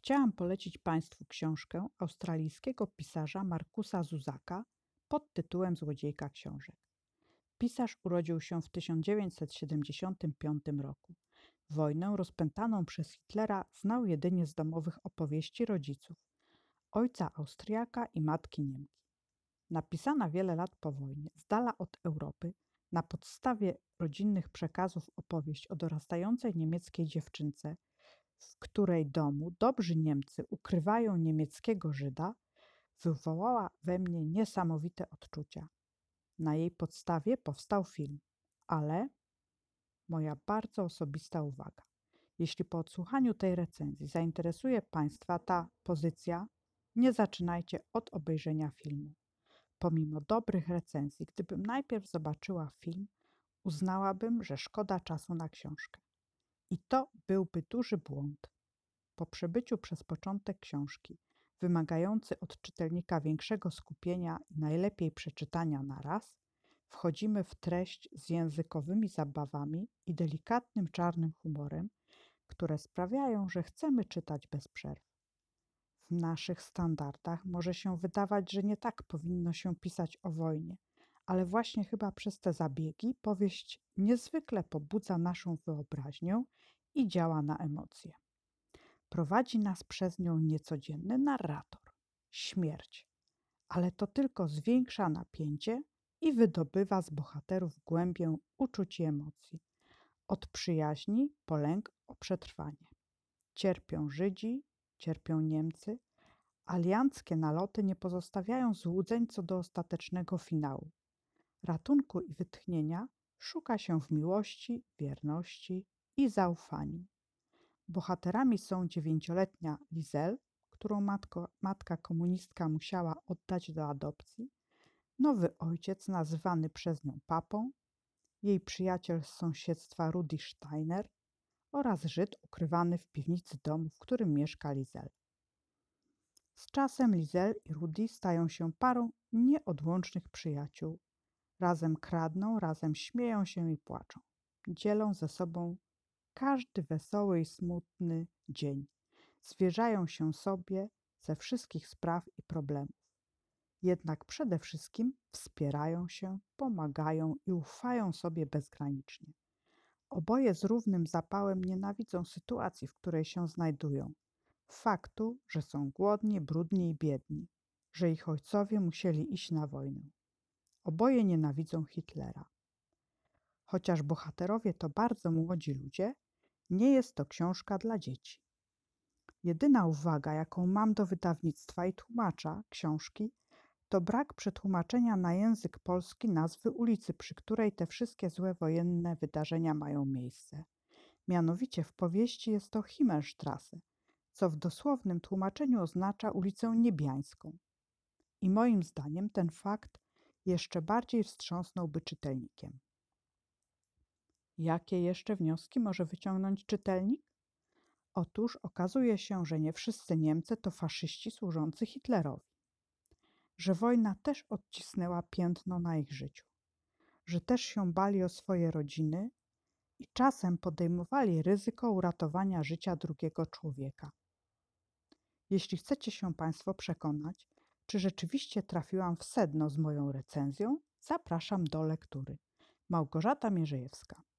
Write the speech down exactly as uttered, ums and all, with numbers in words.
Chciałam polecić Państwu książkę australijskiego pisarza Marcusa Zuzaka pod tytułem Złodziejka książek. Pisarz urodził się w tysiąc dziewięćset siedemdziesiątym piątym roku. Wojnę rozpętaną przez Hitlera znał jedynie z domowych opowieści rodziców, ojca Austriaka i matki Niemki. Napisana wiele lat po wojnie, z dala od Europy, na podstawie rodzinnych przekazów opowieść o dorastającej niemieckiej dziewczynce, w której domu dobrzy Niemcy ukrywają niemieckiego Żyda, wywołała we mnie niesamowite odczucia. Na jej podstawie powstał film, ale moja bardzo osobista uwaga. Jeśli po odsłuchaniu tej recenzji zainteresuje Państwa ta pozycja, nie zaczynajcie od obejrzenia filmu. Pomimo dobrych recenzji, gdybym najpierw zobaczyła film, uznałabym, że szkoda czasu na książkę. I to byłby duży błąd. Po przebyciu przez początek książki, wymagający od czytelnika większego skupienia i najlepiej przeczytania na raz, wchodzimy w treść z językowymi zabawami i delikatnym czarnym humorem, które sprawiają, że chcemy czytać bez przerw. W naszych standardach może się wydawać, że nie tak powinno się pisać o wojnie, ale właśnie chyba przez te zabiegi powieść niezwykle pobudza naszą wyobraźnię i działa na emocje. Prowadzi nas przez nią niecodzienny narrator, śmierć, ale to tylko zwiększa napięcie i wydobywa z bohaterów głębię uczuć i emocji. Od przyjaźni po lęk o przetrwanie. Cierpią Żydzi, cierpią Niemcy. Alianckie naloty nie pozostawiają złudzeń co do ostatecznego finału. Ratunku i wytchnienia szuka się w miłości, wierności i zaufaniu. Bohaterami są dziewięcioletnia Lizel, którą matko, matka komunistka musiała oddać do adopcji, nowy ojciec nazywany przez nią papą, jej przyjaciel z sąsiedztwa Rudi Steiner oraz Żyd ukrywany w piwnicy domu, w którym mieszka Lizel. Z czasem Lizel i Rudi stają się parą nieodłącznych przyjaciół. Razem kradną, razem śmieją się i płaczą. Dzielą ze sobą każdy wesoły i smutny dzień. Zwierzają się sobie ze wszystkich spraw i problemów. Jednak przede wszystkim wspierają się, pomagają i ufają sobie bezgranicznie. Oboje z równym zapałem nienawidzą sytuacji, w której się znajdują. Faktu, że są głodni, brudni i biedni, że ich ojcowie musieli iść na wojnę. Oboje nienawidzą Hitlera. Chociaż bohaterowie to bardzo młodzi ludzie, nie jest to książka dla dzieci. Jedyna uwaga, jaką mam do wydawnictwa i tłumacza książki, to brak przetłumaczenia na język polski nazwy ulicy, przy której te wszystkie złe wojenne wydarzenia mają miejsce. Mianowicie w powieści jest to Himmelstrasse, co w dosłownym tłumaczeniu oznacza ulicę Niebiańską. I moim zdaniem ten fakt jeszcze bardziej wstrząsnąłby czytelnikiem. Jakie jeszcze wnioski może wyciągnąć czytelnik? Otóż okazuje się, że nie wszyscy Niemcy to faszyści służący Hitlerowi. Że wojna też odcisnęła piętno na ich życiu. Że też się bali o swoje rodziny i czasem podejmowali ryzyko uratowania życia drugiego człowieka. Jeśli chcecie się Państwo przekonać, czy rzeczywiście trafiłam w sedno z moją recenzją, zapraszam do lektury. Małgorzata Mierzejewska.